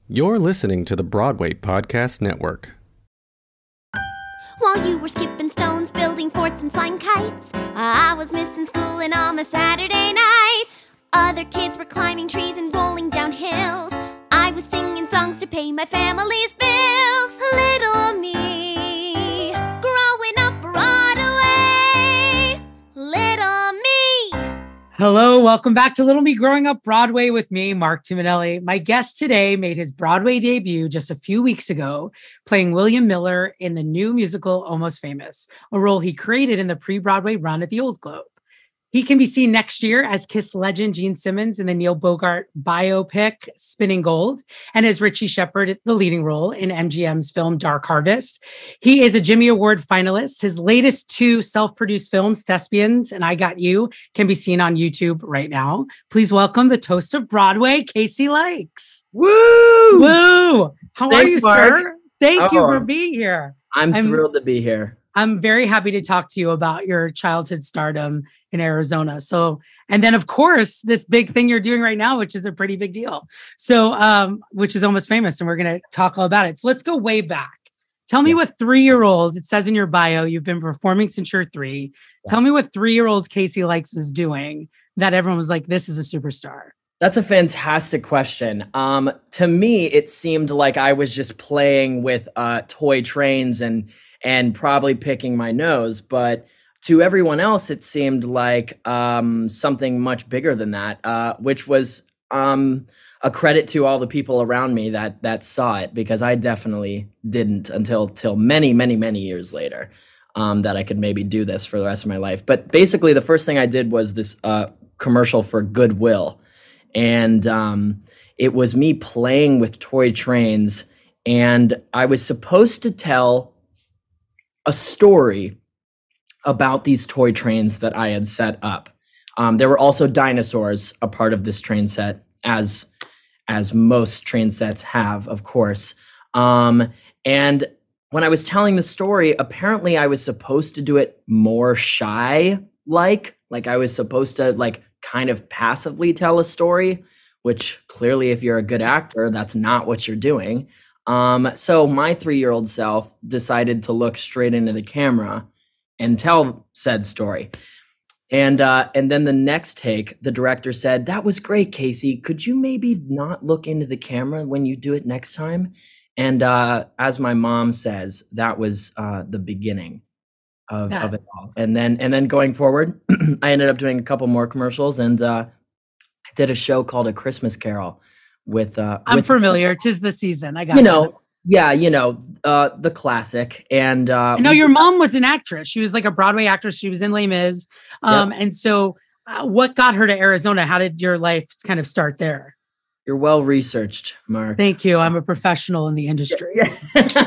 You're listening to the Broadway Podcast Network. While you were skipping stones, building forts and flying kites, I was missing school and on my Saturday nights. Other kids were climbing trees and rolling down hills. I was singing songs to pay my family's bills. Little me, growing up Broadway. Little me. Hello, welcome back to Little Me Growing Up Broadway with me, Mark Tuminelli. My guest today made his Broadway debut just a few weeks ago, playing William Miller in the new musical Almost Famous, a role he created in the pre-Broadway run at the Old Globe. He can be seen next year as Kiss legend Gene Simmons in the Neil Bogart biopic Spinning Gold, and as Richie Shepherd, the leading role in MGM's film Dark Harvest. He is a Jimmy Award finalist. His latest two self-produced films, Thespians and I Got You, can be seen on YouTube right now. Please welcome the toast of Broadway, Casey Likes. Woo! Woo! How are you, Mark. sir? Thank you for being here. I'm thrilled to be here. I'm very happy to talk to you about your childhood stardom in Arizona. So, and then of course, this big thing you're doing right now, which is a pretty big deal. So, which is Almost Famous, and we're going to talk all about it. So let's go way back. Tell me what 3-year-old, it says in your bio, you've been performing since you're 3. Yeah. Tell me what 3-year-old Casey Likes was doing that everyone was like, this is a superstar. That's a fantastic question. To me, it seemed like I was just playing with toy trains and probably picking my nose, but to everyone else, it seemed like something much bigger than that, which was a credit to all the people around me that saw it, because I definitely didn't until many, many, many years later that I could maybe do this for the rest of my life. But basically, the first thing I did was this commercial for Goodwill. And it was me playing with toy trains, and I was supposed to tell a story about these toy trains that I had set up. There were also dinosaurs a part of this train set, as most train sets have, of course. And when I was telling the story, apparently I was supposed to do it more shy, like I was supposed to kind of passively tell a story, which clearly if you're a good actor, that's not what you're doing. So my 3-year-old self decided to look straight into the camera and tell said story. And then the next take, the director said, "That was great, Casey. Could you maybe not look into the camera when you do it next time?" And as my mom says, that was the beginning of it all. And then going forward, I ended up doing a couple more commercials, and I did a show called A Christmas Carol with I'm familiar. 'Tis the season. I got you. The classic. And no, your mom was an actress. She was like a Broadway actress. She was in Les Mis. And so what got her to Arizona? How did your life kind of start there? You're well researched, Mark. Thank you. I'm a professional in the industry. Yeah.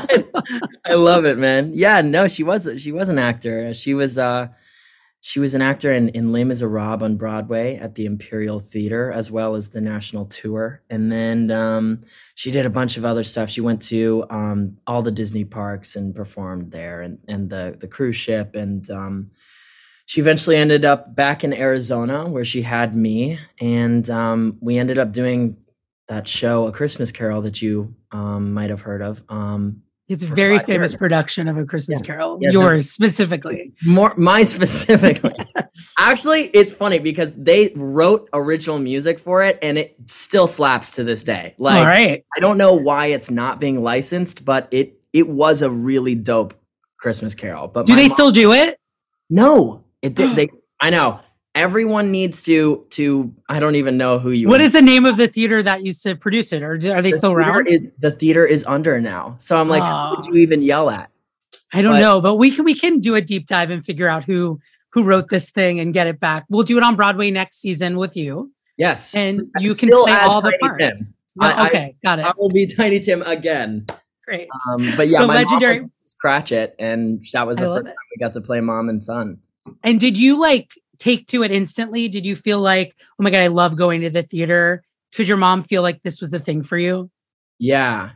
I love it, man. Yeah, no, she was an actor. She was an actor in Les Miserables on Broadway at the Imperial Theater, as well as the national tour. And then she did a bunch of other stuff. She went to all the Disney parks and performed there, and the cruise ship. And she eventually ended up back in Arizona, where she had me. And we ended up doing that show, A Christmas Carol, that you might have heard of. It's a very famous production of A Christmas Carol. Yours specifically. Mine specifically. Yes. Actually, it's funny because they wrote original music for it, and it still slaps to this day. All right. I don't know why it's not being licensed, but it was a really dope Christmas Carol. But do they still do it? No, it did. I know. Everyone needs to. I don't even know who you. What is the name of the theater that used to produce it, or are they still around? The theater is under now, so I'm like, who would you even yell at? I don't know, but we can do a deep dive and figure out who wrote this thing and get it back. We'll do it on Broadway next season with you. Yes, and you can play all the parts. Okay, got it. I will be Tiny Tim again. Great. But yeah, the my legendary mom was Cratchit, and that was the first time we got to play mom and son. And did you take to it instantly? Did you feel like, oh my God, I love going to the theater? Did your mom feel like this was the thing for you? Yeah.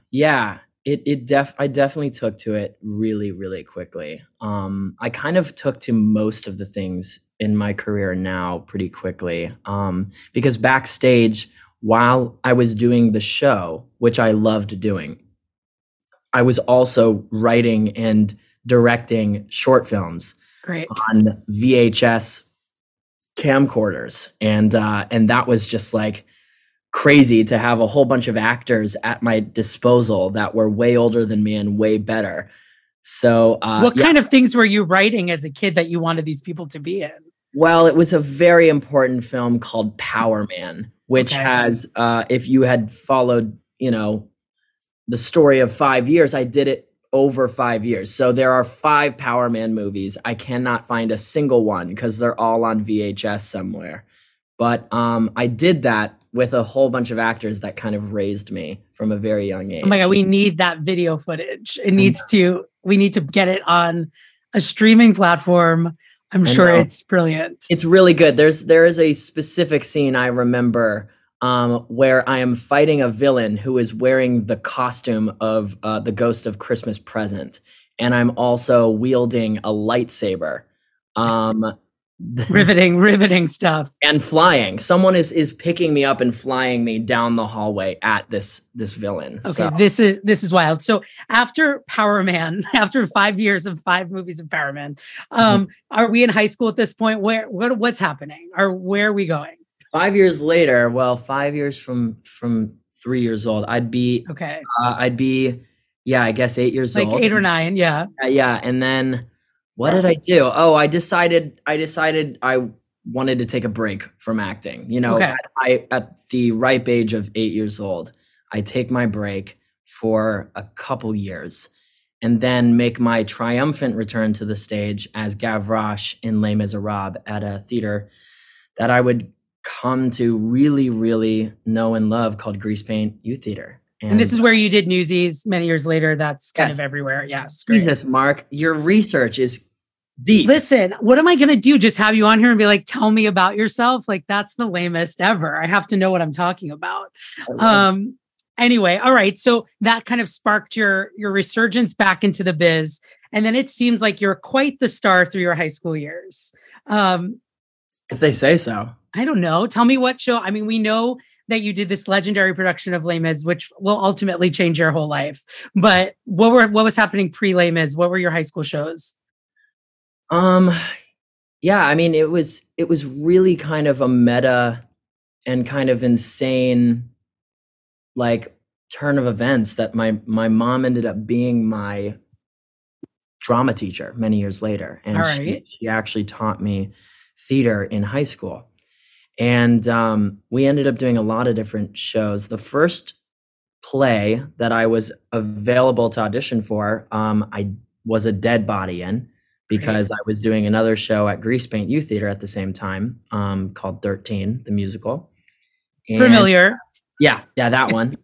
I definitely took to it really, really quickly. I kind of took to most of the things in my career now pretty quickly. Because backstage, while I was doing the show, which I loved doing, I was also writing and directing short films Great. on VHS camcorders. And that was just like crazy to have a whole bunch of actors at my disposal that were way older than me and way better. So what kind of things were you writing as a kid that you wanted these people to be in? Well, it was a very important film called Power Man, which has, if you had followed, the story of 5 years, I did it over 5 years. So there are 5 Power Man movies. I cannot find a single one because they're all on VHS somewhere. But I did that with a whole bunch of actors that kind of raised me from a very young age. Oh my God, we need that video footage. We need to get it on a streaming platform. I'm sure it's brilliant. It's really good. There is a specific scene I remember where I am fighting a villain who is wearing the costume of the Ghost of Christmas Present. And I'm also wielding a lightsaber. Riveting stuff. And flying. Someone is picking me up and flying me down the hallway at this villain. Okay, so. This is wild. So after Power Man, after 5 years of 5 movies of Power Man, are we in high school at this point? What's happening? Or where are we going? 5 years later, 5 years from 3 years old, I'd be I guess 8 years old. Like 8 or 9, yeah. Yeah, and then what did I do? Oh, I decided I wanted to take a break from acting. At the ripe age of 8 years old, I take my break for a couple years and then make my triumphant return to the stage as Gavroche in Les Miserables at a theater that I would come to really, really know and love called Greasepaint Youth Theater. And this is where you did Newsies many years later. That's kind of everywhere. Yes. Great. Jesus, Mark, your research is deep. Listen, what am I going to do? Just have you on here and be like, tell me about yourself? Like, that's the lamest ever. I have to know what I'm talking about. Anyway, all right. So that kind of sparked your resurgence back into the biz. And then it seems like you're quite the star through your high school years. If they say so. I don't know. Tell me what show. I mean, we know that you did this legendary production of Les Mis, which will ultimately change your whole life. But what was happening pre-Les Mis? What were your high school shows? Yeah, I mean, it was really kind of a meta and kind of insane, like, turn of events that my mom ended up being my drama teacher many years later. And she actually taught me theater in high school. And we ended up doing a lot of different shows. The first play that I was available to audition for, I was a dead body in because I was doing another show at Greasepaint Youth Theater at the same time called 13, the musical. And familiar. Yeah, that one.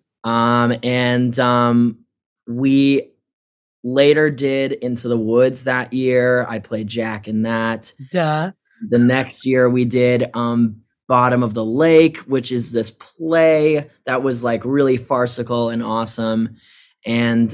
We later did Into the Woods that year. I played Jack in that. Duh. The next year we did Bottom of the Lake, which is this play that was like really farcical and awesome. And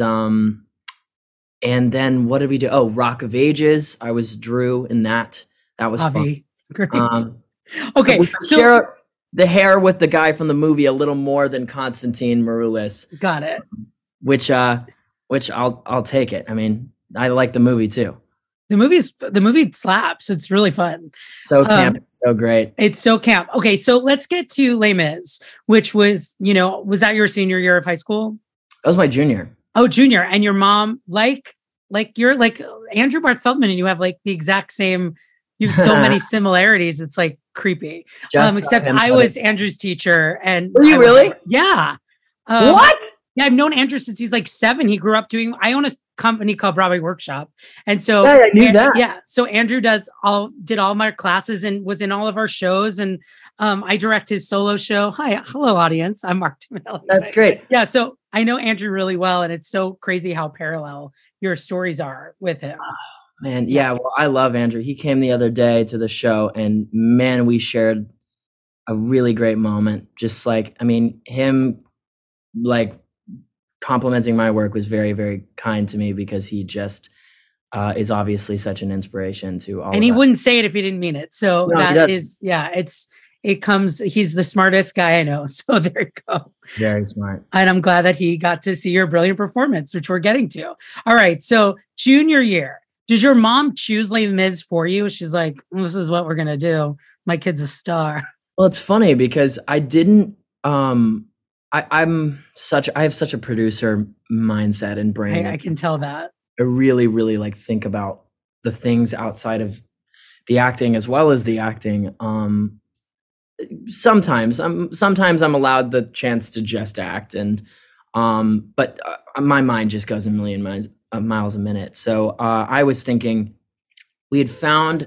then what did we do? Oh, Rock of Ages. I was Drew in that. That was fun. Great. Okay. So share the hair with the guy from the movie a little more than Konstantin Maroulis. Got it. Which I'll take it. I mean, I like the movie too. The movie slaps. It's really fun. So camp, so great. It's so camp. Okay, so let's get to Les Mis, which was, was that your senior year of high school? That was my junior. Oh, junior. And your mom, like you're like Andrew Barth Feldman, and you have like the exact same. You have so many similarities. It's like creepy. Except I was Andrew's teacher, and were you really? Yeah. What? Yeah, I've known Andrew since he's like 7. He grew up I own a company called Broadway Workshop. And so I knew that. Yeah. So Andrew did all my classes and was in all of our shows. And I direct his solo show. Hello, audience. I'm Mark Tuminelli. That's great. Yeah. So I know Andrew really well. And it's so crazy how parallel your stories are with him. Oh, man. Yeah. Well, I love Andrew. He came the other day to the show and man, we shared a really great moment. Just like, I mean, him like complimenting my work was very, very kind to me because he just is obviously such an inspiration to all. And he wouldn't say it if he didn't mean it. So no, that is, it's he's the smartest guy I know. So there you go. Very smart. And I'm glad that he got to see your brilliant performance, which we're getting to. All right. So junior year, does your mom choose Les Mis for you? She's like, this is what we're going to do. My kid's a star. Well, it's funny because I didn't, I have such a producer mindset and brain. I can tell that. I really, really like think about the things outside of the acting as well as the acting. Sometimes I'm allowed the chance to just act, but my mind just goes a million miles a minute. So I was thinking we had found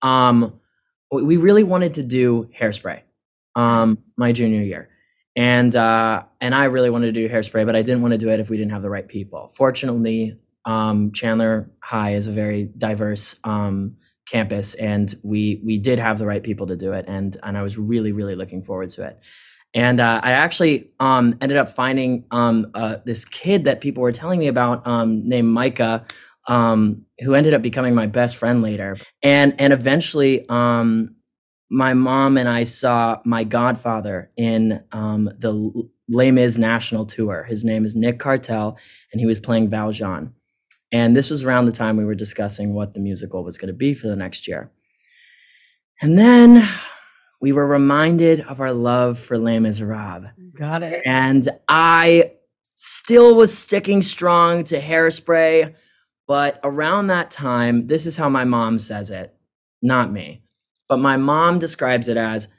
we really wanted to do Hairspray my junior year. And I really wanted to do Hairspray, but I didn't want to do it if we didn't have the right people. Fortunately, Chandler High is a very diverse campus, and we did have the right people to do it. And I was really, really looking forward to it. And I actually ended up finding this kid that people were telling me about named Micah, who ended up becoming my best friend later. And eventually, my mom and I saw my godfather in the Les Mis national tour. His name is Nick Cartel, and he was playing Valjean. And this was around the time we were discussing what the musical was going to be for the next year. And then we were reminded of our love for Les Miserables. Got it. And I still was sticking strong to Hairspray, but around that time, this is how my mom says it, not me. But my mom describes it as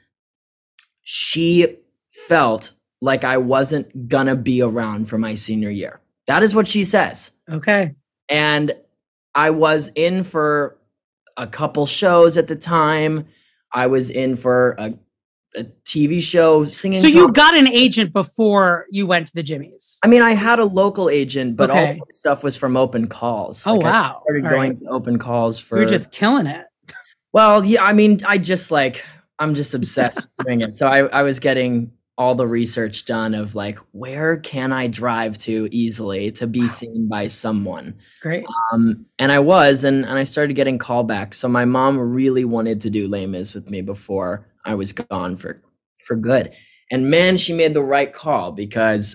she felt like I wasn't gonna be around for my senior year. That is what she says. Okay. And I was in for a couple shows at the time. I was in for a TV show singing. So you got an agent before you went to the Jimmys? I mean, I had a local agent, but all the stuff was from open calls. Oh, wow. I started going to open calls for... You're just killing it. Well, yeah, I mean, I'm just obsessed with doing it. So I was getting all the research done of like, where can I drive to easily to be seen by someone? Great. And I started getting callbacks. So my mom really wanted to do Les Mis with me before I was gone for good. And man, she made the right call because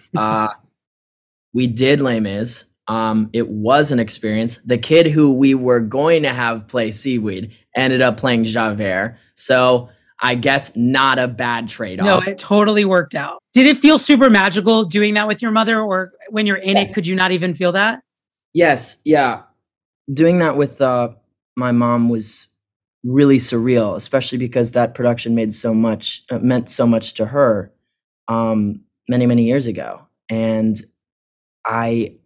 we did Les Mis. It was an experience. The kid who we were going to have play Seaweed ended up playing Javert. So I guess not a bad trade-off. No, it totally worked out. Did it feel super magical doing that with your mother, or when you're in it, could you not even feel that? Yes. Yeah. Doing that with my mom was really surreal, especially because that production meant so much to her many, many years ago. And I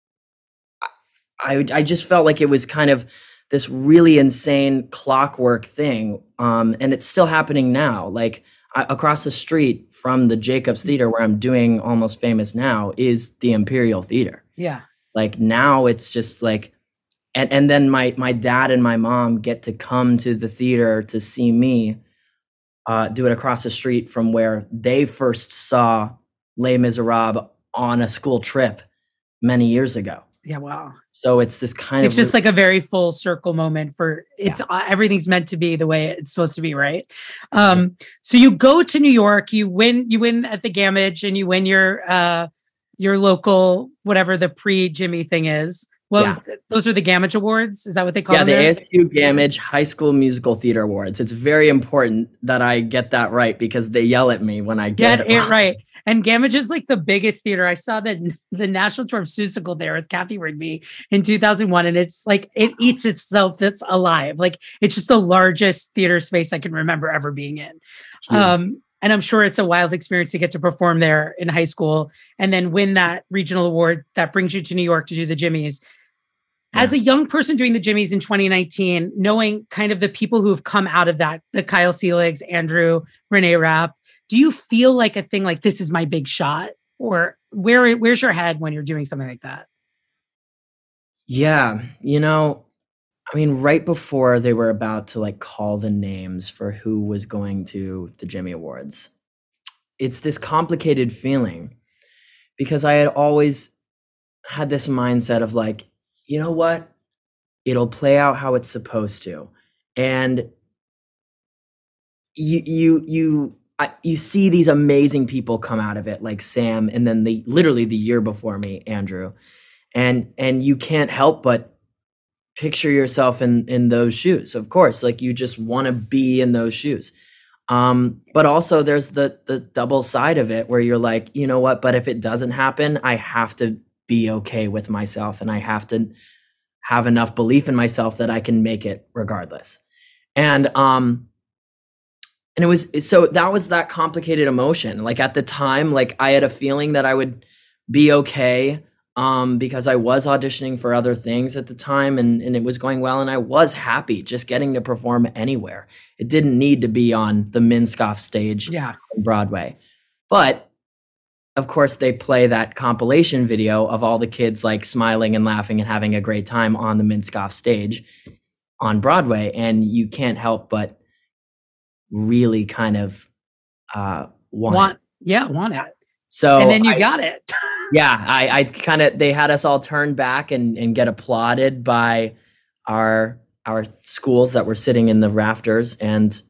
just felt like it was kind of this really insane clockwork thing. And it's still happening now. Like across the street from the Jacobs Theater, where I'm doing Almost Famous now, is the Imperial Theater. Yeah. Like now it's just like, and then my dad and my mom get to come to the theater to see me do it across the street from where they first saw Les Miserables on a school trip many years ago. Yeah, wow. So it's this kind it's just like a very full circle moment for everything's meant to be the way it's supposed to be, right? So you go to New York, you win at the Gamage, and you win your local, whatever the pre-Jimmy thing is. Those are the Gamage Awards? Is that what they call them? Yeah, the ASU Gamage High School Musical Theater Awards. It's very important that I get that right because they yell at me when I get it right. And Gamage is like the biggest theater. I saw the national tour of Seussical there with Kathy Rigby in 2001. And it's like, it eats itself. It's alive. Like it's just the largest theater space I can remember ever being in. And I'm sure it's a wild experience to get to perform there in high school and then win that regional award that brings you to New York to do the Jimmys. Yeah. As a young person doing the Jimmys in 2019, knowing kind of the people who have come out of that, the Kyle Seeligs, Andrew, Renee Rapp, do you feel like a thing like this is my big shot? Or where's your head when you're doing something like that? Yeah, I mean, right before they were about to like call the names for who was going to the Jimmy Awards, it's this complicated feeling because I had always had this mindset of like, you know what? It'll play out how it's supposed to. And you see these amazing people come out of it, like Sam, and then literally the year before me, Andrew, and you can't help but picture yourself in those shoes. Of course, like you just want to be in those shoes. But also there's the double side of it where you're like, you know what, but if it doesn't happen, I have to be okay with myself, and I have to have enough belief in myself that I can make it regardless. And it was, so that was that complicated emotion. Like at the time, like I had a feeling that I would be okay, because I was auditioning for other things at the time, and it was going well, and I was happy just getting to perform anywhere. It didn't need to be on the Minskoff stage on Broadway. But of course, they play that compilation video of all the kids like smiling and laughing and having a great time on the Minskoff stage on Broadway, and you can't help but really kind of want it. So, and then you got it. Yeah, I kind of, they had us all turn back and get applauded by our schools that were sitting in the rafters, and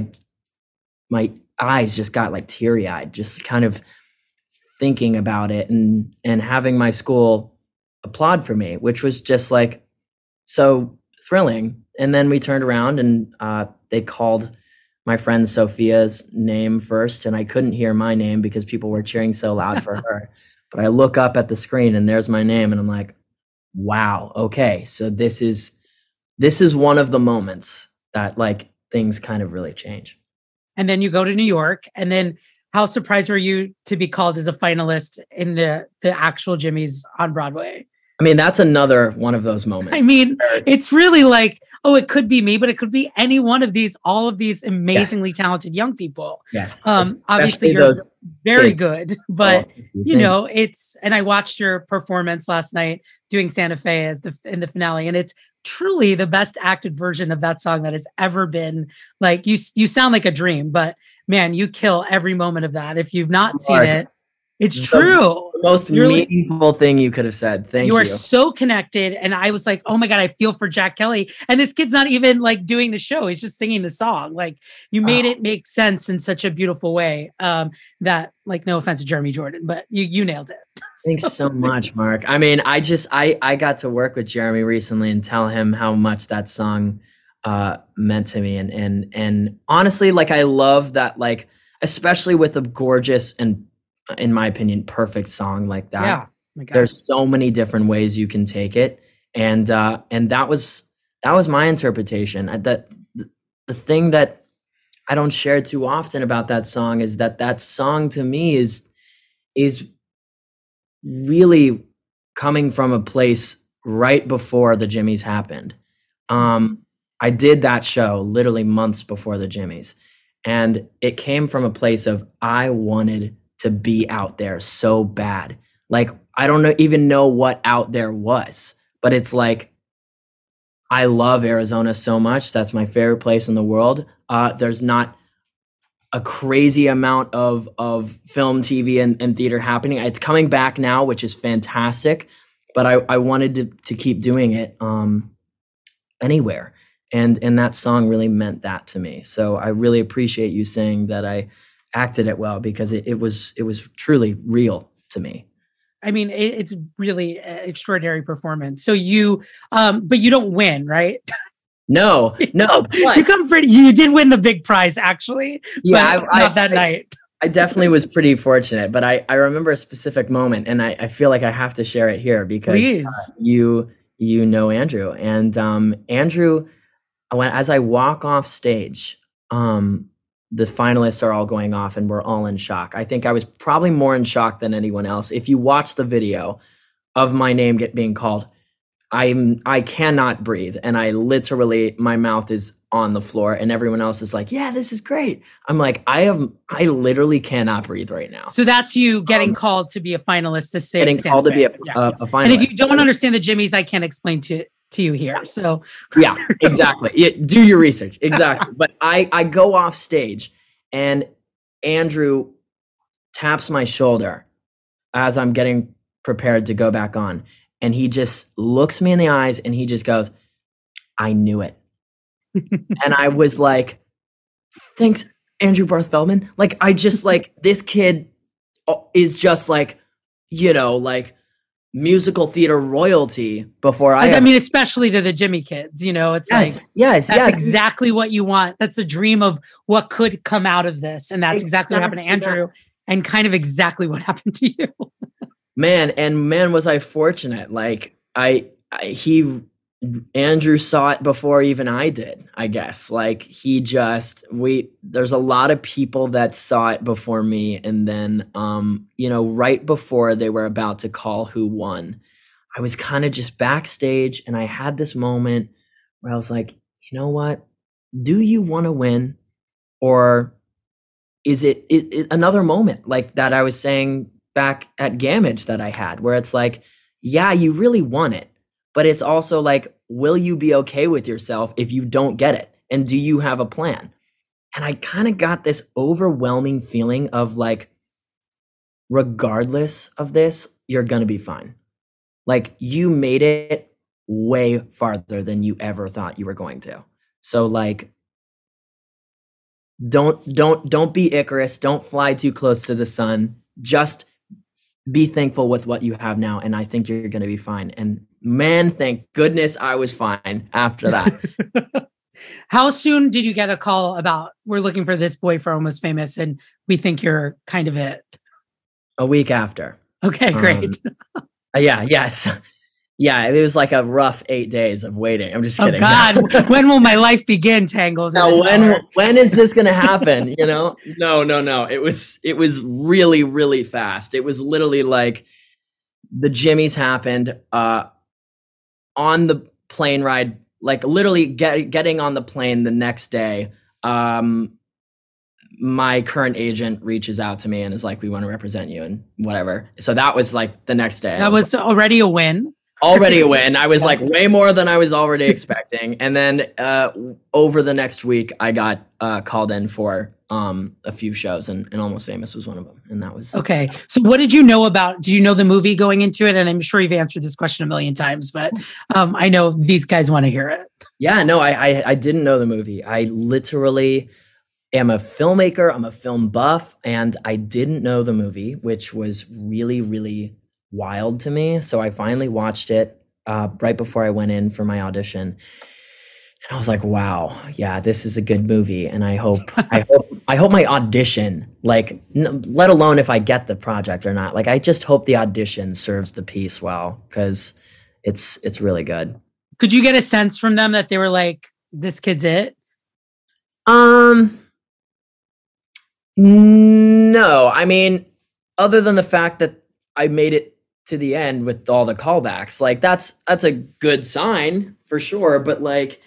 my eyes just got like teary-eyed, just kind of thinking about it and having my school applaud for me, which was just like so thrilling. And then we turned around and they called my friend Sophia's name first, and I couldn't hear my name because people were cheering so loud for her. But I look up at the screen and there's my name, and I'm like, wow, okay. So this is one of the moments that like things kind of really change. And then you go to New York, and then how surprised were you to be called as a finalist in the actual Jimmys on Broadway? I mean, that's another one of those moments. I mean, it's really like, oh, it could be me, but it could be any one of these, all of these amazingly talented young people. Yes. Obviously you're very good, but you know, and I watched your performance last night doing Santa Fe in the finale, and it's truly the best acted version of that song that has ever been. Like you sound like a dream, but man, you kill every moment of that. If you've not seen it, it's true. The most meaningful thing you could have said. Thank you. You are so connected. And I was like, oh my God, I feel for Jack Kelly. And this kid's not even like doing the show. He's just singing the song. Like you made it make sense in such a beautiful way, that, like, no offense to Jeremy Jordan, but you nailed it. Thanks so much, Mark. I mean, I got to work with Jeremy recently and tell him how much that song meant to me. And honestly, like, I love that, like, especially with a gorgeous and, in my opinion, perfect song like that. Yeah. My God. There's so many different ways you can take it. And that was my interpretation. The thing that I don't share too often about that song is that song to me is really coming from a place right before the Jimmys happened. I did that show literally months before the Jimmys, and it came from a place of, I wanted to be out there so bad. Like, I don't even know what out there was, but it's like, I love Arizona so much. That's my favorite place in the world. There's not a crazy amount of film, TV, and theater happening. It's coming back now, which is fantastic, but I wanted to keep doing it anywhere. And that song really meant that to me. So I really appreciate you saying that I acted it well, because it was truly real to me. I mean, it's really an extraordinary performance. So you, but you don't win, right? No. You come pretty. You did win the big prize, actually. Yeah, but not that night. I definitely was pretty fortunate, but I remember a specific moment, and I feel like I have to share it here because you know Andrew, and Andrew. As I walk off stage, the finalists are all going off and we're all in shock. I think I was probably more in shock than anyone else. If you watch the video of my name being called, I cannot breathe. And I literally, my mouth is on the floor, and everyone else is like, yeah, this is great. I'm like, I literally cannot breathe right now. So that's you getting called to be a finalist to sing. Getting called to be a finalist. And if you don't understand the Jimmys, I can't explain to you here. So yeah, exactly. Do your research. Exactly. But I go off stage, and Andrew taps my shoulder as I'm getting prepared to go back on. And he just looks me in the eyes and he just goes, I knew it. And I was like, thanks Andrew Barth Feldman. Like, I just like, this kid is just like, you know, like musical theater royalty before I mean, especially to the Jimmy kids, you know, it's yes, that's exactly what you want. That's the dream of what could come out of this. And that's exactly what happened to Andrew and kind of exactly what happened to you. Man, was I fortunate. Like Andrew saw it before even I did, I guess. Like there's a lot of people that saw it before me. And then, you know, right before they were about to call who won, I was kind of just backstage and I had this moment where I was like, you know what? Do you want to win? Or is it another moment like that I was saying back at Gamage that I had, where it's like, yeah, you really want it. But it's also like, will you be okay with yourself if you don't get it? And do you have a plan? And I kind of got this overwhelming feeling of like, regardless of this, you're going to be fine. Like, you made it way farther than you ever thought you were going to. So like, don't be Icarus. Don't fly too close to the sun. Just be thankful with what you have now. And I think you're going to be fine. And man, thank goodness I was fine after that. How soon did you get a call about, we're looking for this boy for Almost Famous and we think you're kind of it? A week after. Okay, great. Yes. Yeah, it was like a rough 8 days of waiting. I'm just kidding. Oh God, when will my life begin, Tangled? Now, when is this going to happen? You know? No. It was really, really fast. It was literally like the Jimmys happened on the plane ride, like literally getting on the plane the next day. My current agent reaches out to me and is like, we want to represent you and whatever. So that was like the next day. That was already a win. Already a win. I was like way more than I was already expecting. And then over the next week, I got called in for a few shows, and Almost Famous was one of them. And that was okay. So what did you know about? Did you know the movie going into it? And I'm sure you've answered this question a million times, but I know these guys want to hear it. Yeah, no, I didn't know the movie. I literally am a filmmaker. I'm a film buff, and I didn't know the movie, which was really, really wild to me. So I finally watched it right before I went in for my audition, and I was like, "Wow, yeah, this is a good movie." And I hope my audition, like, let alone if I get the project or not, like, I just hope the audition serves the piece well, because it's really good. Could you get a sense from them that they were like, "This kid's it"? No, I mean, other than the fact that I made it to the end with all the callbacks, like that's a good sign for sure. But like,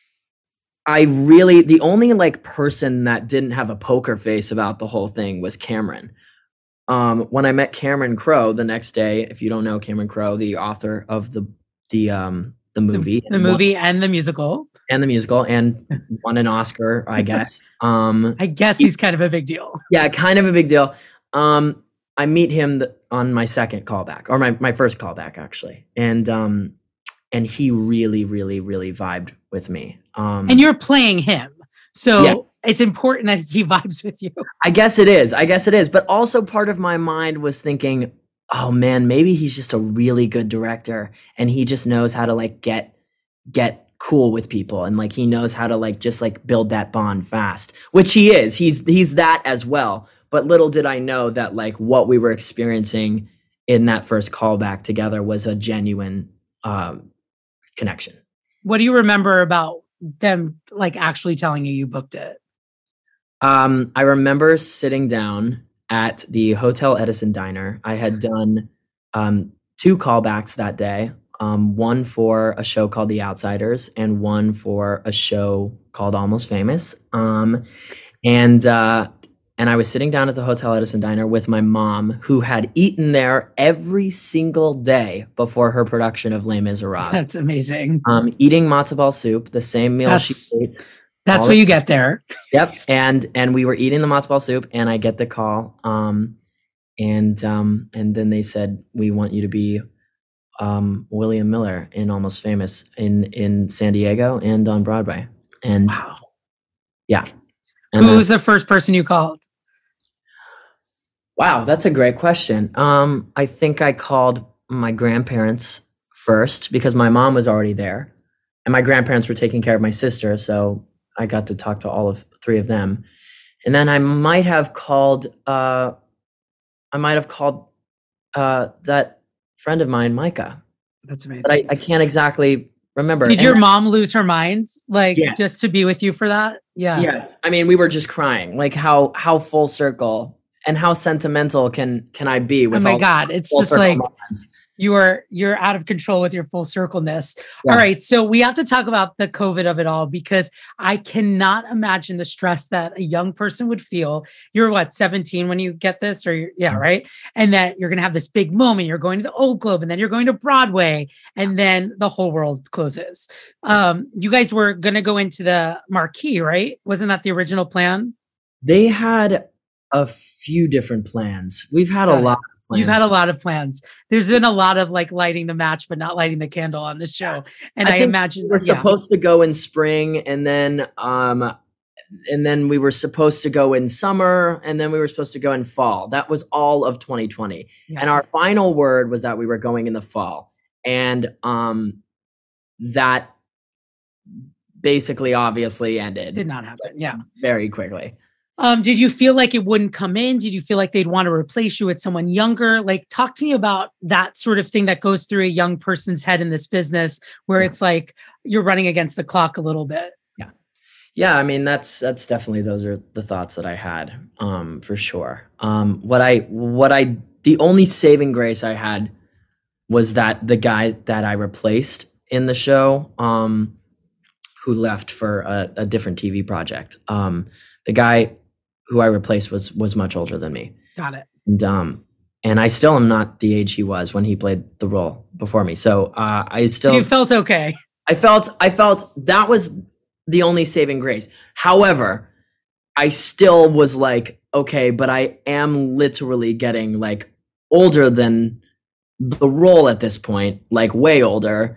the only like person that didn't have a poker face about the whole thing was Cameron. When I met Cameron Crowe the next day, if you don't know Cameron Crowe, the author of the movie, and the musical. And the musical, and won an Oscar, I guess. I guess he's kind of a big deal. Yeah, kind of a big deal. I meet him on my second callback, or my first callback, actually. And he really, really, really vibed with me. And you're playing him. So it's important that he vibes with you. I guess it is. But also part of my mind was thinking, oh man, maybe he's just a really good director and he just knows how to like get cool with people, and like he knows how to like just like build that bond fast, which he is. He's that as well. But little did I know that like what we were experiencing in that first callback together was a genuine connection. What do you remember about them like actually telling you booked it? I remember sitting down at the Hotel Edison Diner. I had done 2 callbacks that day. One for a show called The Outsiders and one for a show called Almost Famous. And I was sitting down at the Hotel Edison Diner with my mom, who had eaten there every single day before her production of Les Miserables. That's amazing. Eating matzo ball soup, the same meal she ate. That's what you get there. Yep. And we were eating the matzo ball soup, and I get the call. And then they said, we want you to be William Miller in Almost Famous in San Diego and on Broadway. And wow. Yeah. And Who was the first person you called? wow, that's a great question. I think I called my grandparents first because my mom was already there, and my grandparents were taking care of my sister, so I got to talk to all of three of them. And then I might have called that friend of mine, Micah. That's amazing. But I can't exactly remember. Did your mom lose her mind, like Yes. just to be with you for that? Yeah. Yes. I mean, we were just crying. Like how full circle and how sentimental can I be with Oh my all God. It's full just circle like moments? you're out of control with your full circleness. Yeah. All right. So we have to talk about the COVID of it all, because I cannot imagine the stress that a young person would feel. You're what, 17 when you get this, or right? And that you're going to have this big moment. You're going to the Old Globe, and then you're going to Broadway, and then the whole world closes. You guys were going to go into the Marquee, right? Wasn't that the original plan? They had a few different plans. We've had a lot of plans. You've had a lot of plans. There's been a lot of like lighting the match, but not lighting the candle on this show. And I imagine we're supposed to go in spring, and then we were supposed to go in summer, and then we were supposed to go in fall. That was all of 2020. Yeah. And our final word was that we were going in the fall. And that basically obviously ended. Did not happen. Yeah. Very quickly. Did you feel like it wouldn't come in? Did you feel like they'd want to replace you with someone younger? Like, talk to me about that sort of thing that goes through a young person's head in this business, where it's like you're running against the clock a little bit. Yeah. I mean, that's definitely, those are the thoughts that I had, for sure. The only saving grace I had was that the guy that I replaced in the show, who left for a different TV project, the guy who I replaced was much older than me. Got it. And I still am not the age he was when he played the role before me. So So you felt okay. I felt that was the only saving grace. However, I still was like, okay, but I am literally getting like older than the role at this point, like way older.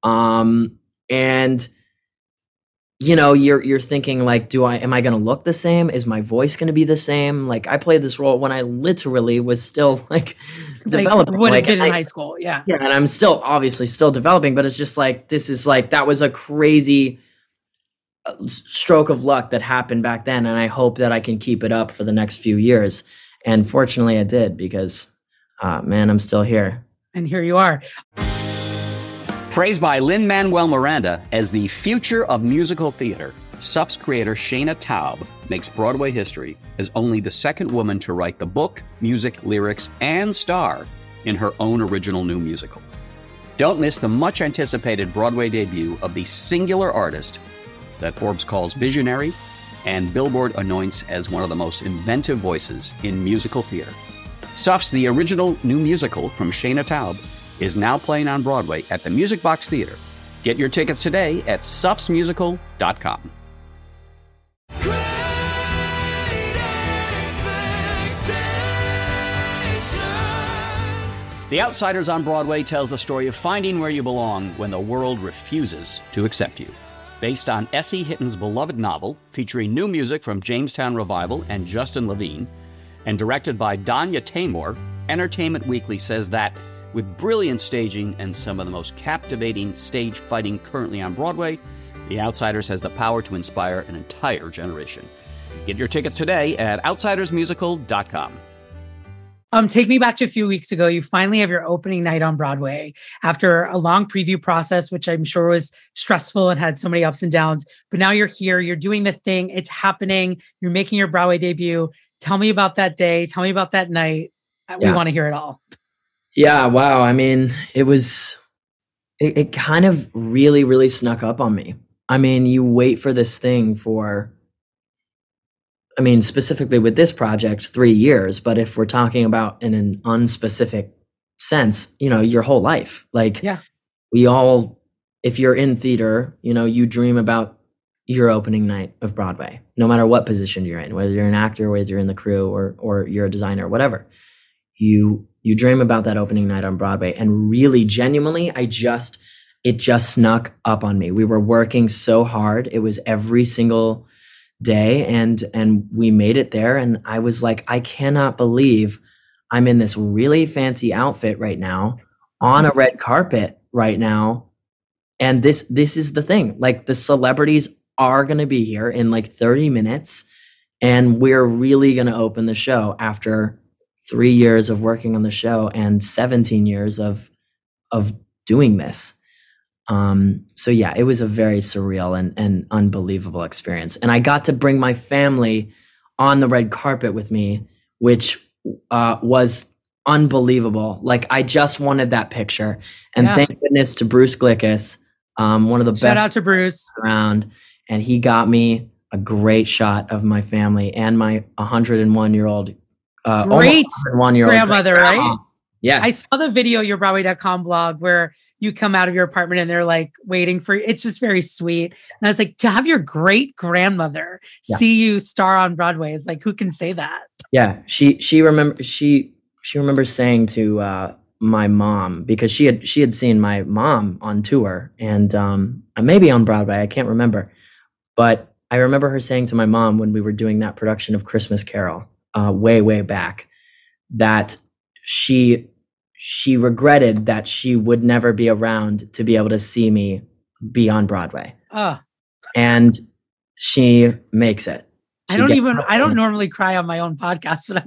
And you're thinking like, am I going to look the same? Is my voice going to be the same? Like, I played this role when I literally was still like developing. Would have been in high school. Yeah. Yeah. And I'm still obviously still developing, but it's just like, this is like, that was a crazy stroke of luck that happened back then. And I hope that I can keep it up for the next few years. And fortunately I did, because man, I'm still here. And here you are. Praised by Lin-Manuel Miranda as the future of musical theater, SUP's creator Shayna Taub makes Broadway history as only the second woman to write the book, music, lyrics, and star in her own original new musical. Don't miss the much-anticipated Broadway debut of the singular artist that Forbes calls visionary and Billboard anoints as one of the most inventive voices in musical theater. SUP's The Original New Musical from Shayna Taub is now playing on Broadway at the Music Box Theater. Get your tickets today at supsmusical.com. The Outsiders on Broadway tells the story of finding where you belong when the world refuses to accept you. Based on S.E. Hitton's beloved novel, featuring new music from Jamestown Revival and Justin Levine, and directed by Danya Taymor, Entertainment Weekly says that with brilliant staging and some of the most captivating stage fighting currently on Broadway, The Outsiders has the power to inspire an entire generation. Get your tickets today at outsidersmusical.com. Take me back to a few weeks ago. You finally have your opening night on Broadway after a long preview process, which I'm sure was stressful and had so many ups and downs. But now you're here, you're doing the thing, it's happening, you're making your Broadway debut. Tell me about that day. Tell me about that night. We want to hear it all. Yeah, wow. I mean, it kind of really, really snuck up on me. I mean, you wait for this thing for, specifically with this project, 3 years. But if we're talking about in an unspecific sense, your whole life. Like, we all, if you're in theater, you dream about your opening night of Broadway, no matter what position you're in, whether you're an actor, whether you're in the crew or you're a designer, whatever. You dream about that opening night on Broadway. And really, genuinely, it just snuck up on me. We were working so hard. It was every single day, and we made it there. And I was like, I cannot believe I'm in this really fancy outfit right now on a red carpet right now. And this is the thing. Like, the celebrities are going to be here in like 30 minutes, and we're really going to open the show after 3 years of working on the show and 17 years of doing this. So yeah, it was a very surreal and unbelievable experience. And I got to bring my family on the red carpet with me, which was unbelievable. Like, I just wanted that picture. And thank goodness to Bruce Glickus, one of the best. Shout out to Bruce around. And he got me a great shot of my family and my 101-year-old, great 101-year-old grandmother, right? Yes. I saw the video, your Broadway.com blog, where you come out of your apartment and they're like waiting for you. It's just very sweet. And I was like, to have your great grandmother see you star on Broadway is like, who can say that? Yeah. She remembers saying to my mom, because she had seen my mom on tour and maybe on Broadway, I can't remember. But I remember her saying to my mom when we were doing that production of Christmas Carol way back, that she regretted that she would never be around to be able to see me be on Broadway. And she makes it. I don't normally cry on my own podcast, but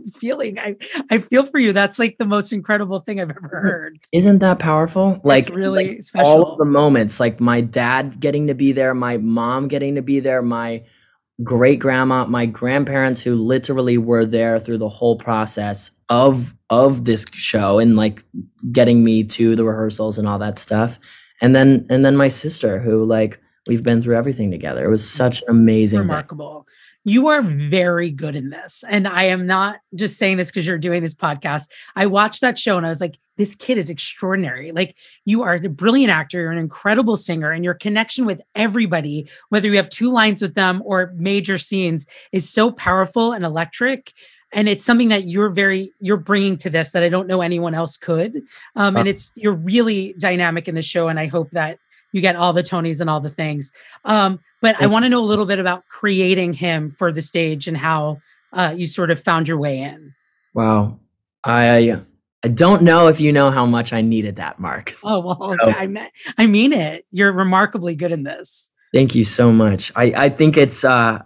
I feel for you. That's like the most incredible thing I've ever heard. Isn't that powerful? It's really special. All of the moments, like my dad getting to be there, my mom getting to be there, my great grandma, my grandparents who literally were there through the whole process of this show and like getting me to the rehearsals and all that stuff. And then my sister who, like, we've been through everything together. It was such an amazing remarkable thing. You are very good in this. And I am not just saying this because you're doing this podcast. I watched that show and I was like, this kid is extraordinary. Like, you are a brilliant actor. You're an incredible singer, and your connection with everybody, whether you have 2 lines with them or major scenes, is so powerful and electric. And it's something that you're bringing to this that I don't know anyone else could. And you're really dynamic in the show. And I hope that you get all the Tonys and all the things. But I want to know a little bit about creating him for the stage and how you sort of found your way in. Wow. I don't know if you know how much I needed that, Mark. Oh, well, okay. I mean it. You're remarkably good in this. Thank you so much. I think it's a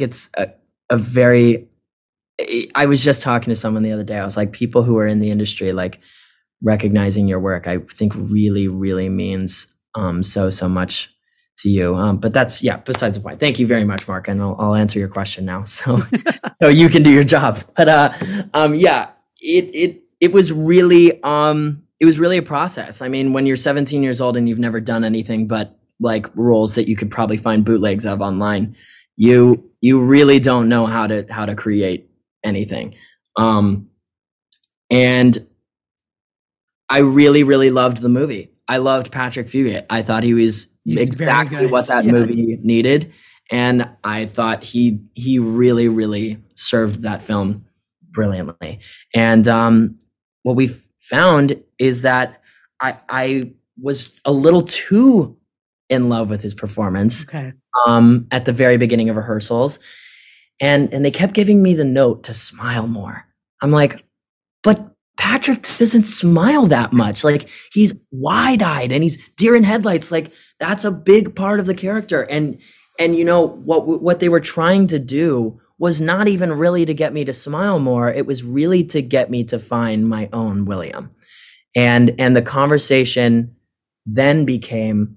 very, I was just talking to someone the other day. I was like, people who are in the industry, like, recognizing your work, I think really, really means so much to you. But that's, besides the point. Thank you very much, Mark. And I'll answer your question now. So you can do your job. But it was really a process. I mean, when you're 17 years old and you've never done anything but like roles that you could probably find bootlegs of online, you really don't know how to create anything. And I really, really loved the movie. I loved Patrick Fugit. I thought he's exactly what that movie needed. And I thought he really, really served that film brilliantly. And what we found is that I was a little too in love with his performance at the very beginning of rehearsals. And they kept giving me the note to smile more. I'm like, but Patrick doesn't smile that much. Like, he's wide-eyed and he's deer in headlights. Like, that's a big part of the character. And you know, what they were trying to do was not even really to get me to smile more. It was really to get me to find my own William. And the conversation then became,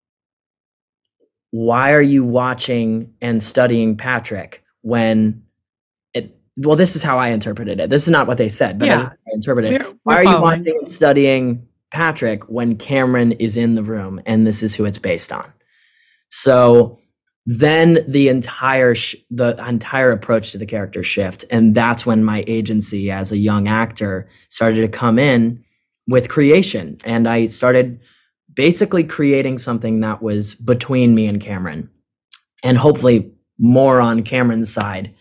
why are you watching and studying Patrick when well, this is how I interpreted it. This is not what they said, but that's how I interpreted it. Why are you watching and studying Patrick when Cameron is in the room and this is who it's based on? So then the entire approach to the character shift. And that's when my agency as a young actor started to come in with creation. And I started basically creating something that was between me and Cameron, and hopefully more on Cameron's side.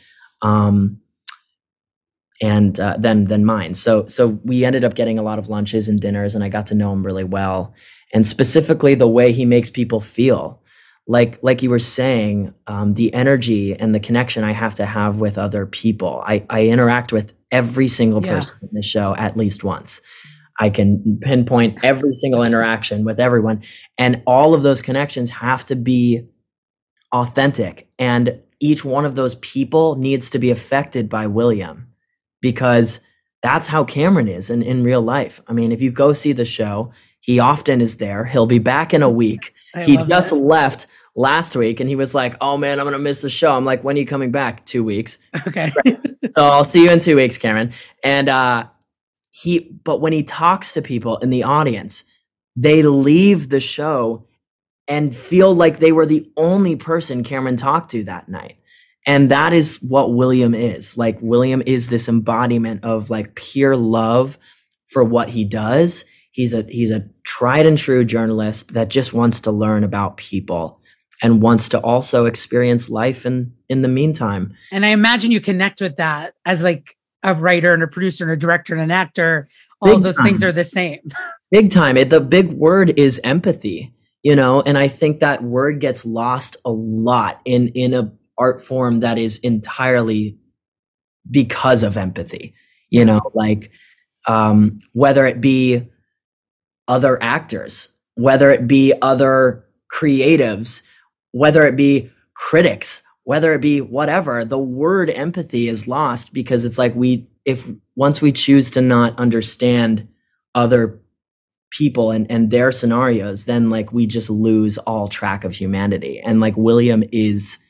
Than mine. So we ended up getting a lot of lunches and dinners, and I got to know him really well. And specifically the way he makes people feel. like you were saying, the energy and the connection I have to have with other people. I interact with every single person in the show at least once. I can pinpoint every single interaction with everyone, and all of those connections have to be authentic. And each one of those people needs to be affected by William, because that's how Cameron is in real life. I mean, if you go see the show, he often is there. He'll be back in a week. He just left last week and he was like, oh man, I'm going to miss the show. I'm like, when are you coming back? 2 weeks. Okay. So I'll see you in 2 weeks, Cameron. And but when he talks to people in the audience, they leave the show and feel like they were the only person Cameron talked to that night. And that is what William is. Like, William is this embodiment of like pure love for what he does. He's a tried and true journalist that just wants to learn about people and wants to also experience life in the meantime. And I imagine you connect with that as like a writer and a producer and a director and an actor. All of those things are the same. Big time. The big word is empathy, you know, and I think that word gets lost a lot in a art form that is entirely because of empathy, you know, like whether it be other actors, whether it be other creatives, whether it be critics, whether it be whatever, the word empathy is lost because it's like once we choose to not understand other people and their scenarios, then like we just lose all track of humanity. And like William is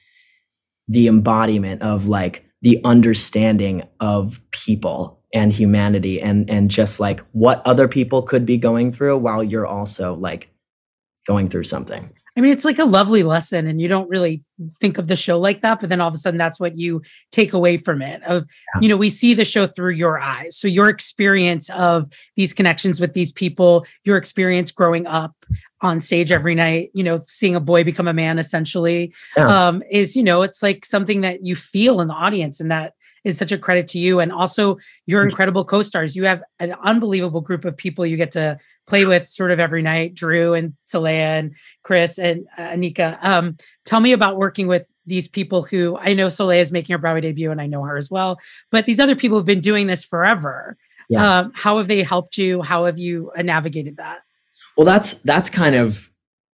the embodiment of like the understanding of people and humanity and just like what other people could be going through while you're also like going through something. I mean, it's like a lovely lesson and you don't really think of the show like that, but then all of a sudden that's what you take away from it you know, we see the show through your eyes. So your experience of these connections with these people, your experience growing up on stage every night, you know, seeing a boy become a man essentially, is, you know, it's like something that you feel in the audience, and that is such a credit to you. And also your incredible co-stars. You have an unbelievable group of people you get to play with sort of every night, Drew and Saleha and Chris and Anika. Tell me about working with these people who, I know Saleha is making her Broadway debut and I know her as well, but these other people have been doing this forever. How have they helped you? How have you navigated that? Well, that's kind of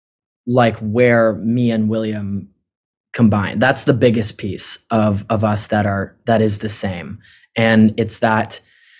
like where me and William combine. That's the biggest piece of us that is the same. And it's that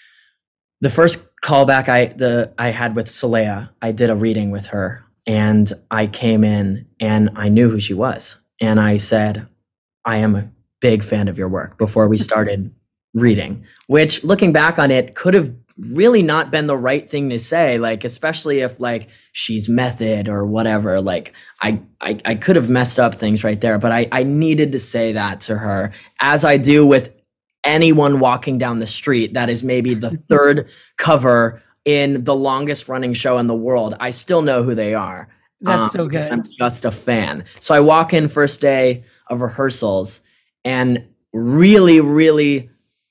the first callback I had with Saleha, I did a reading with her and I came in and I knew who she was. And I said, I am a big fan of your work before we started reading, which looking back on it could have really not been the right thing to say, like, especially if like she's method or whatever, like I could have messed up things right there, but I needed to say that to her, as I do with anyone walking down the street that is maybe the third cover in the longest running show in the world. I still know who they are. That's so good. I'm just a fan. So I walk in first day of rehearsals and really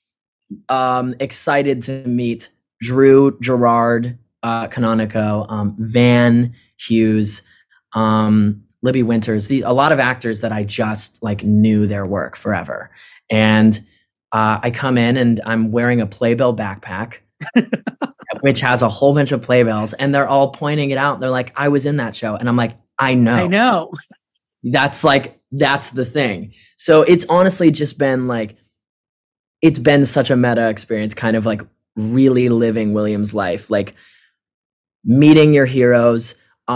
excited to meet Drew, Gerard, Canonico, Van Hughes, Libby Winters, a lot of actors that I just like knew their work forever. And I come in and I'm wearing a Playbill backpack, which has a whole bunch of Playbills, and they're all pointing it out. They're like, I was in that show. And I'm like, I know. That's the thing. So it's honestly just been like, it's been such a meta experience, kind of like really living William's life, like meeting your heroes,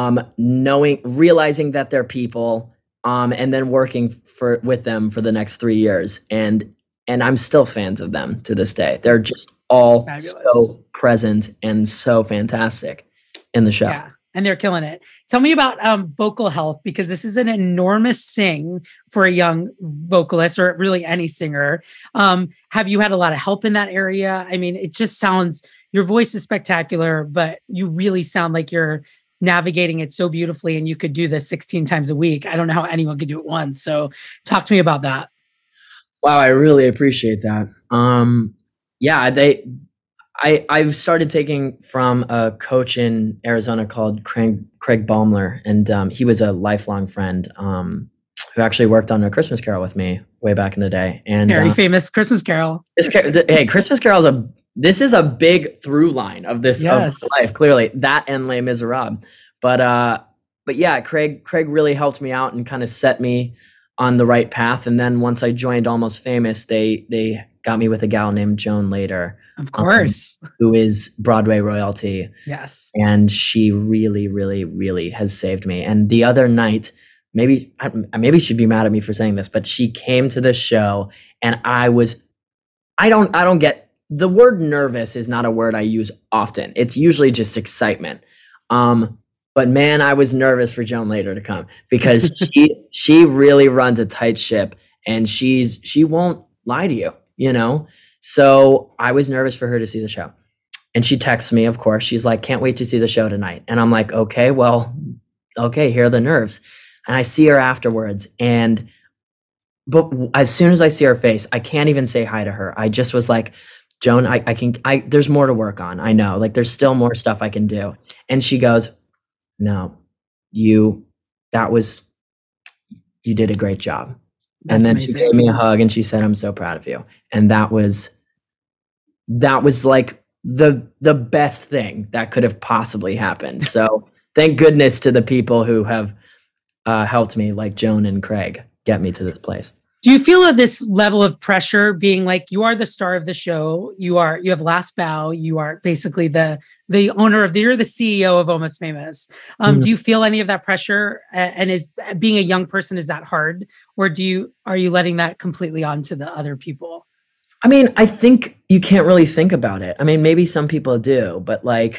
realizing that they're people, and then working with them for the next 3 years. And I'm still fans of them to this day. They're just all fabulous, so present and so fantastic in the show. Yeah. And they're killing it. Tell me about vocal health, because this is an enormous sing for a young vocalist, or really any singer. Have you had a lot of help in that area? I mean, it just sounds, your voice is spectacular, but you really sound like you're navigating it so beautifully, and you could do this 16 times a week. I don't know how anyone could do it once. So talk to me about that. Wow, I really appreciate that. I've started taking from a coach in Arizona called Craig Baumler, and he was a lifelong friend who actually worked on A Christmas Carol with me way back in the day. And Very famous Christmas Carol. Hey, Christmas Carol this is a big through line of this of life. Clearly, that and Les Miserables. But yeah, Craig really helped me out and kind of set me on the right path. And then once I joined Almost Famous, they got me with a gal named Joan Lader. Of course. Who is Broadway royalty. Yes. And she really, really, really has saved me. And the other night, maybe she'd be mad at me for saying this, but she came to the show and I don't get, the word nervous is not a word I use often. It's usually just excitement. But man, I was nervous for Joan Lader to come because she really runs a tight ship and she won't lie to you, you know? So I was nervous for her to see the show. And she texts me, of course. She's like, can't wait to see the show tonight. And I'm like, okay, here are the nerves. And I see her afterwards. But as soon as I see her face, I can't even say hi to her. I just was like, Joan, there's more to work on. I know, like there's still more stuff I can do. And she goes, no, you did a great job. That's and then amazing. She gave me a hug and she said, I'm so proud of you. And that was like the best thing that could have possibly happened. So thank goodness to the people who have helped me, like Joan and Craig, get me to this place. Do you feel this level of pressure being like, you are the star of the show, you have Last Bow, you are basically the owner you're the CEO of Almost Famous. Do you feel any of that pressure? And is being a young person, is that hard? Or are you letting that completely onto the other people? I mean, I think you can't really think about it. I mean, maybe some people do, but like,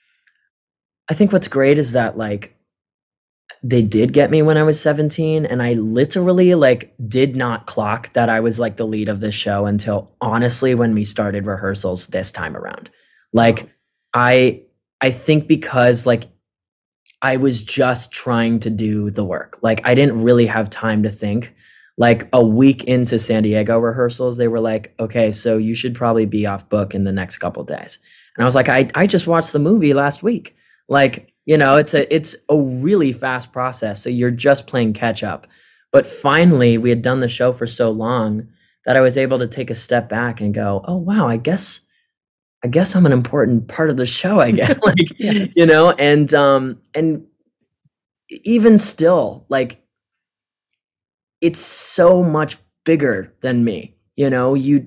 I think what's great is that like, they did get me when I was 17 and I literally like did not clock that I was like the lead of this show until honestly when we started rehearsals this time around. Like I think because like I was just trying to do the work. Like I didn't really have time to think. Like a week into San Diego rehearsals, they were like, okay, so you should probably be off book in the next couple of days. And I was like, I just watched the movie last week. Like, you know, it's a really fast process. So you're just playing catch up. But finally, we had done the show for so long that I was able to take a step back and go, oh, wow, I guess I'm an important part of the show, I guess. Like, Yes. You know, and even still, like, it's so much bigger than me. You know, you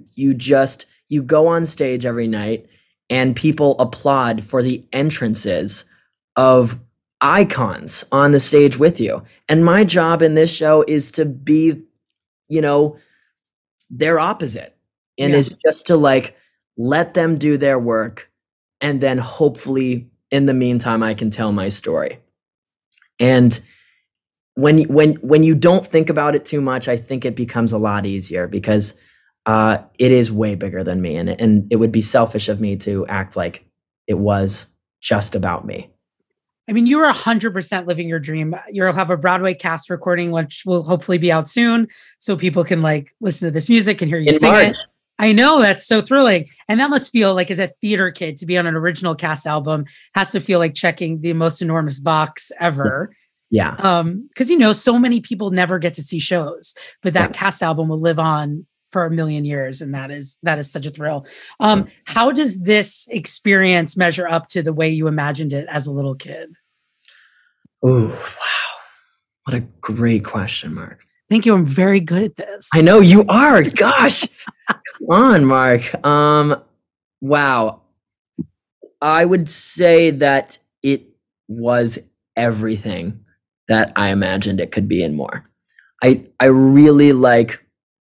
go on stage every night and people applaud for the entrances of icons on the stage with you. And my job in this show is to be, you know, their opposite. And is just to like, let them do their work. And then hopefully in the meantime, I can tell my story. And when you don't think about it too much, I think it becomes a lot easier because it is way bigger than me. And it would be selfish of me to act like it was just about me. I mean, you are 100% living your dream. You'll have a Broadway cast recording, which will hopefully be out soon. So people can like listen to this music and hear you sing it. I know, that's so thrilling. And that must feel like, as a theater kid, to be on an original cast album has to feel like checking the most enormous box ever. Yeah. Because, you know, so many people never get to see shows, but that cast album will live on for a million years. And that is such a thrill. How does this experience measure up to the way you imagined it as a little kid? Oh, wow. What a great question, Mark. Thank you. I'm very good at this. I know you are. Gosh, come on, Mark. Wow. I would say that it was everything that I imagined it could be and more. I really like,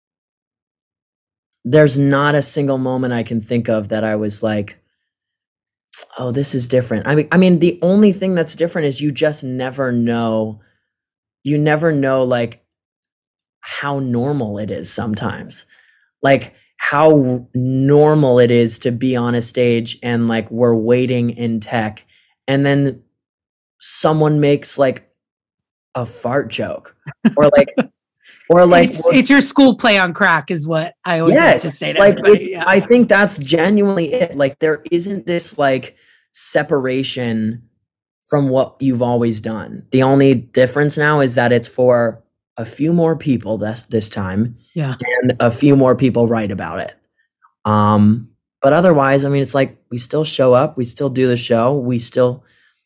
there's not a single moment I can think of that I was like, oh, this is different. I mean, the only thing that's different is you just never know. You never know like how normal it is sometimes. Like how normal it is to be on a stage and like we're waiting in tech and then someone makes like a fart joke or like Or like it's your school play on crack is what I always like to say to everybody. I think that's genuinely it. Like there isn't this like separation from what you've always done. The only difference now is that it's for a few more people this time. Yeah. And a few more people write about it. But otherwise, I mean, it's like we still show up, we still do the show, we still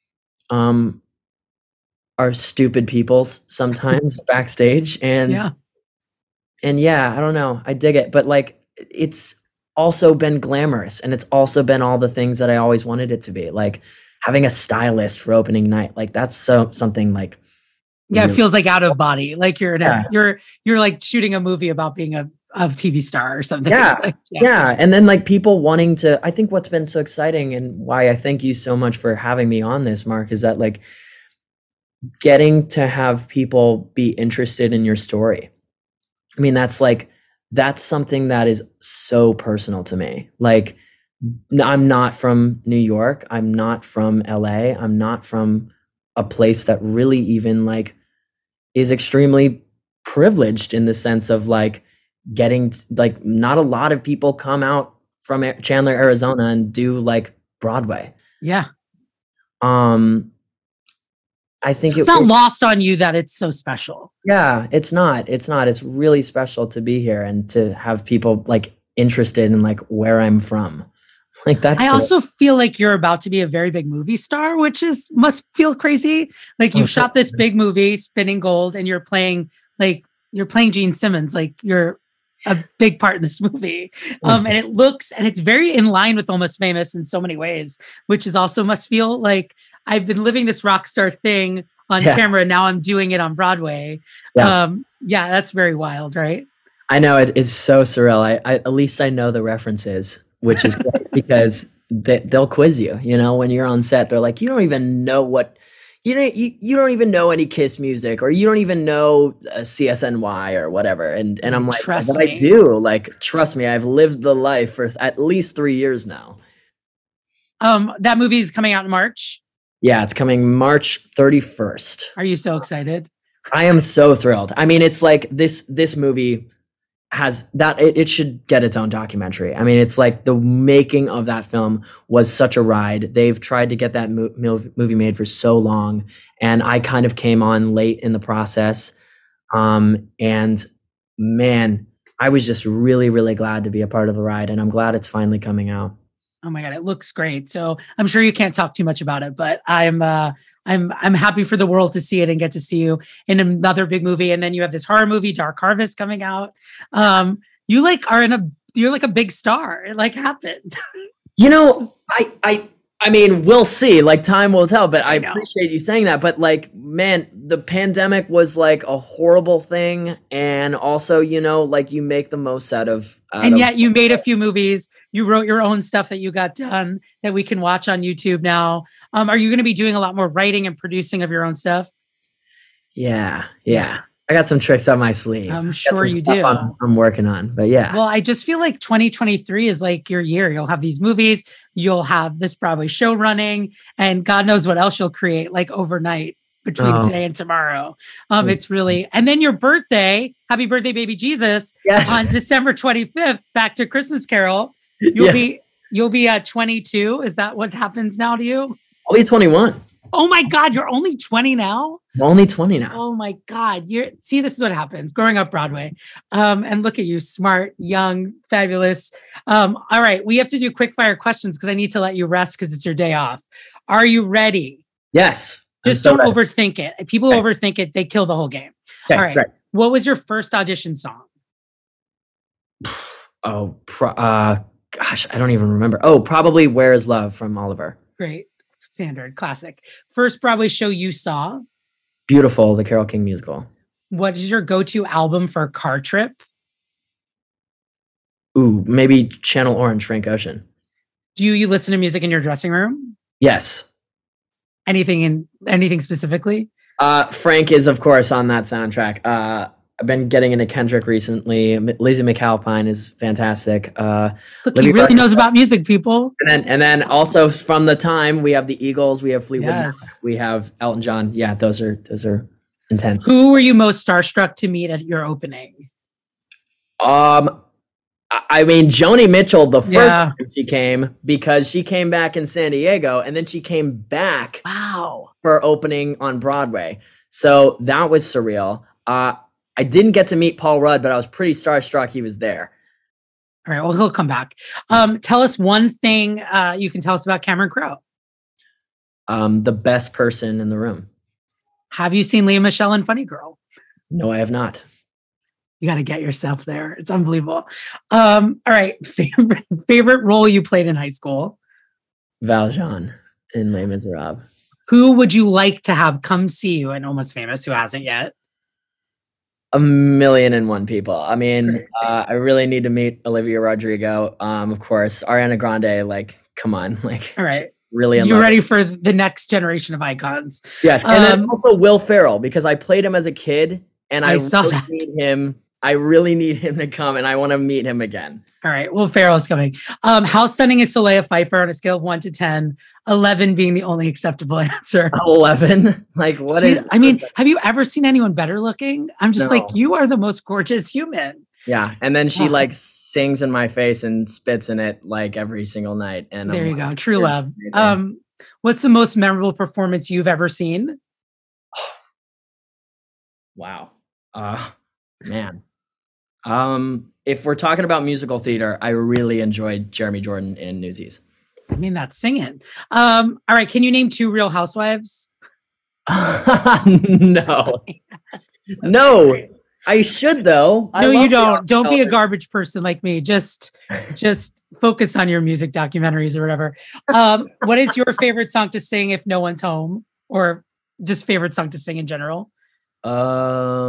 are stupid people sometimes backstage, and I don't know, I dig it, but like it's also been glamorous, and it's also been all the things that I always wanted it to be, like having a stylist for opening night, like that's something like it feels like out of body, like you're you're like shooting a movie about being a TV star or something. And then like people wanting to, I think what's been so exciting and why I thank you so much for having me on this, Mark, is that like getting to have people be interested in your story. I mean, that's something that is so personal to me. Like I'm not from New York. I'm not from LA. I'm not from a place that really even like is extremely privileged in the sense of like getting like not a lot of people come out from Chandler, Arizona and do like Broadway. Yeah. I think it's not lost on you that it's so special. Yeah, it's not. It's really special to be here and to have people like interested in like where I'm from. Like that's I also feel like you're about to be a very big movie star, which must feel crazy. Like you've shot this big movie, Spinning Gold, and you're playing Gene Simmons. Like you're a big part in this movie. And it's very in line with Almost Famous in so many ways, which is also must feel like I've been living this rock star thing on camera. Now I'm doing it on Broadway. That's very wild, right? I know it's so surreal. I at least I know the references, which is great because they'll quiz you, you know, when you're on set, they're like, you don't even know what, you don't even know any Kiss music, or you don't even know CSNY or whatever. And I'm like, but I do. Like, trust me, I've lived the life for at least 3 years now. That movie is coming out in March. Yeah, it's coming March 31st. Are you so excited? I am so thrilled. I mean, it's like this movie has that it should get its own documentary. I mean, it's like the making of that film was such a ride. They've tried to get that movie made for so long, and I kind of came on late in the process. And man, I was just really, really glad to be a part of the ride, and I'm glad it's finally coming out. Oh my God, it looks great. So I'm sure you can't talk too much about it, but I'm happy for the world to see it and get to see you in another big movie. And then you have this horror movie, Dark Harvest, coming out. You're like a big star. It like happened. You know, I mean, we'll see. Like time will tell. But I appreciate you saying that. But like, man, the pandemic was like a horrible thing, and also, you know, like you make the most out of. Yet you made a few movies. You wrote your own stuff that you got done that we can watch on YouTube now. Are you going to be doing a lot more writing and producing of your own stuff? Yeah. I got some tricks on my sleeve. I'm sure you do. I'm working on, but yeah. Well, I just feel like 2023 is like your year. You'll have these movies, you'll have this Broadway show running, and God knows what else you'll create like overnight between today and tomorrow. It's really, and then your birthday, happy birthday, baby Jesus, on December 25th, back to Christmas Carol. You'll be at 22. Is that what happens now to you? I'll be 21. Oh my God, you're only 20 now? I'm only 20 now. Oh my God. See, this is what happens growing up Broadway. And look at you, smart, young, fabulous. All right, we have to do quick fire questions because I need to let you rest because it's your day off. Are you ready? Yes. Just don't overthink it. People overthink it, they kill the whole game. Okay, all right. Great. What was your first audition song? Gosh, I don't even remember. Oh, probably Where Is Love from Oliver. Great. Standard, classic. First Broadway show you saw? Beautiful, the Carole King musical. What is your go-to album for a car trip? Ooh, maybe Channel Orange, Frank Ocean. Do you listen to music in your dressing room? Yes. Anything specifically? Frank is, of course, on that soundtrack. I've been getting into Kendrick recently. Lizzie McAlpine is fantastic. Look, he really knows about music, people. And then also from the time we have the Eagles, we have Fleetwood Mac, we have Elton John. Yeah, those are Intense. Who were you most starstruck to meet at your opening? I mean, Joni Mitchell, the first Yeah. time she came, because she came back in San Diego and then she came back Wow. for opening on Broadway. So that was surreal. I didn't get to meet Paul Rudd, but I was pretty starstruck he was there. All right. Well, he'll come back. Tell us one thing you can tell us about Cameron Crowe. The best person in the room. Have you seen Leah Michelle in Funny Girl? No, I have not. You got to get yourself there. It's unbelievable. All right. Favorite role you played in high school? Valjean in Les Miserables. Who would you like to have come see you in Almost Famous who hasn't yet? 1,000,001 people. I mean, I really need to meet Olivia Rodrigo. Of course, Ariana Grande. Like, come on, like, All right. really. You're ready for the next generation of icons. Yes, and then also Will Ferrell, because I played him as a kid, and I saw really that. need him. I really need him to come, and I want to meet him again. All right. Well, Farrell's coming. How stunning is Soleil Pfeiffer on a scale of 1 to 10? 11 being the only acceptable answer. 11? Like, what is? I mean, have you ever seen anyone better looking? I'm just No. like, you are the most gorgeous human. Yeah, and then she Oh. like sings in my face and spits in it like every single night. And There I'm you like, go. True "You're love. amazing." What's the most memorable performance you've ever seen? Wow. Man. If we're talking about musical theater, I really enjoyed Jeremy Jordan in Newsies. I mean, that's singing. All right. Can you name 2 Real Housewives? No. No. I should though. I No, love you the don't. Don't be a television. garbage person like me. Just focus on your music documentaries or whatever. What is your favorite song to sing if no one's home, or just favorite song to sing in general? I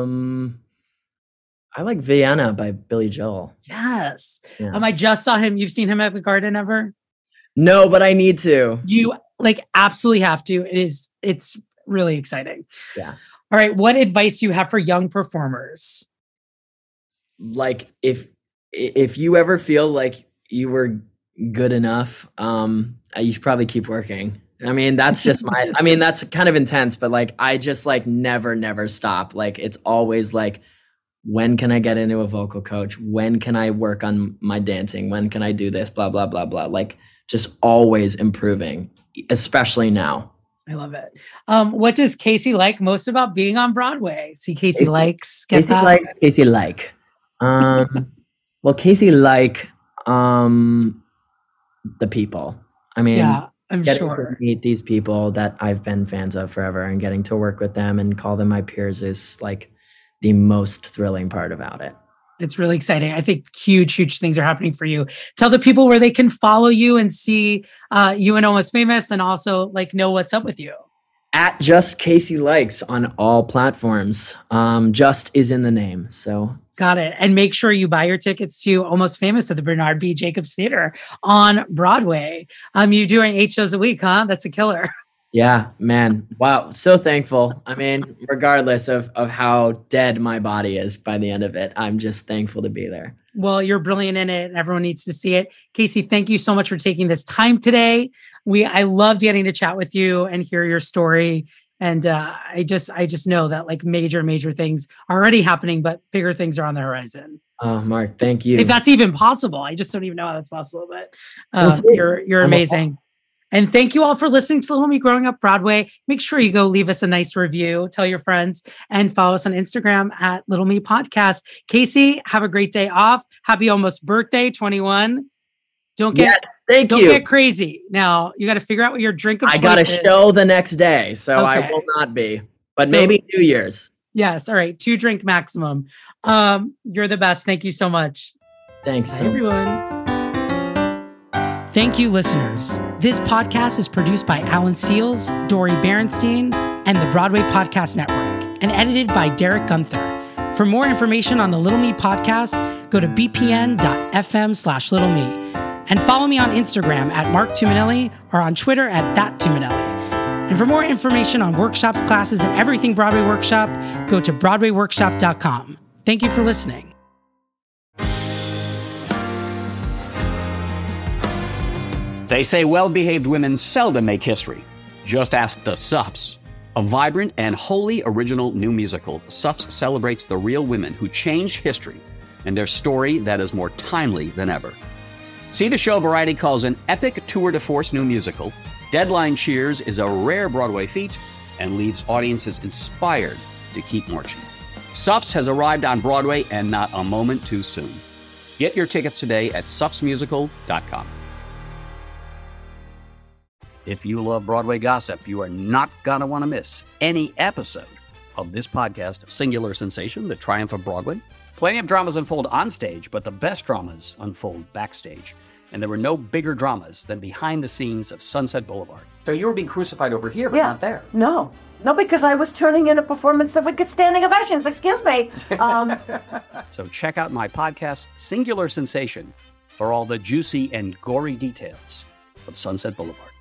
like Vienna by Billy Joel. Yes. Yeah. I just saw him. You've seen him at the Garden ever? No, but I need to. You absolutely have to. It's really exciting. Yeah. All right. What advice do you have for young performers? Like if you ever feel like you were good enough, you should probably keep working. I mean, that's just that's kind of intense, but like I just like never stop. Like it's always like, when can I get into a vocal coach? When can I work on my dancing? When can I do this? Blah, blah, blah, blah. Like just always improving, especially now. I love it. What does Casey like most about being on Broadway? See, Casey likes. Get that? Casey like. Well, Casey like the people. I mean, Yeah, I'm getting sure. to meet these people that I've been fans of forever and getting to work with them and call them my peers is like the most thrilling part about it. It's really exciting. I think huge things are happening for you. Tell the people where they can follow you and see you and Almost Famous, and also like know what's up with you. At Just Casey Likes on all platforms. Just is in the name. So Got it. And make sure you buy your tickets to Almost Famous at the Bernard B. Jacobs Theater on Broadway. You're doing 8 shows a week, huh? That's a killer. yeah, man. Wow. So thankful. I mean, regardless of how dead my body is by the end of it, I'm just thankful to be there. Well, you're brilliant in it, and everyone needs to see it. Casey, thank you so much for taking this time today. I loved getting to chat with you and hear your story. And I just know that like major things are already happening, but bigger things are on the horizon. Oh, Mark, thank you. If that's even possible. I just don't even know how that's possible, but We'll see. you're amazing. And thank you all for listening to Little Me Growing Up Broadway. Make sure you go leave us a nice review, tell your friends, and follow us on Instagram at Little Me Podcast. Casey, have a great day off. Happy almost birthday, 21. Don't get crazy. Now you got to figure out what your drink of choice is. I got a show the next day, so I Okay. will not be. But maybe New Year's. Yes. All right. 2 drink maximum. You're the best. Thank you so much. Thanks. Bye, everyone. Thank you, listeners. This podcast is produced by Alan Seals, Dory Berenstein, and the Broadway Podcast Network, and edited by Derek Gunther. For more information on the Little Me podcast, go to bpn.fm/Little Me. And follow me on Instagram at Mark Tuminelli or on Twitter at ThatTuminelli. And for more information on workshops, classes, and everything Broadway Workshop, go to BroadwayWorkshop.com. Thank you for listening. They say well-behaved women seldom make history. Just ask the Sups. A vibrant and wholly original new musical, Suffs celebrates the real women who changed history and their story that is more timely than ever. See the show Variety calls an epic tour de force new musical. Deadline cheers is a rare Broadway feat and leaves audiences inspired to keep marching. Suffs has arrived on Broadway and not a moment too soon. Get your tickets today at suffsmusical.com. If you love Broadway gossip, you are not going to want to miss any episode of this podcast, Singular Sensation, The Triumph of Broadway. Plenty of dramas unfold on stage, but the best dramas unfold backstage. And there were no bigger dramas than behind the scenes of Sunset Boulevard. So you were being crucified over here, but not there. No, because I was turning in a performance that would get standing ovations. Excuse me. So check out my podcast, Singular Sensation, for all the juicy and gory details of Sunset Boulevard.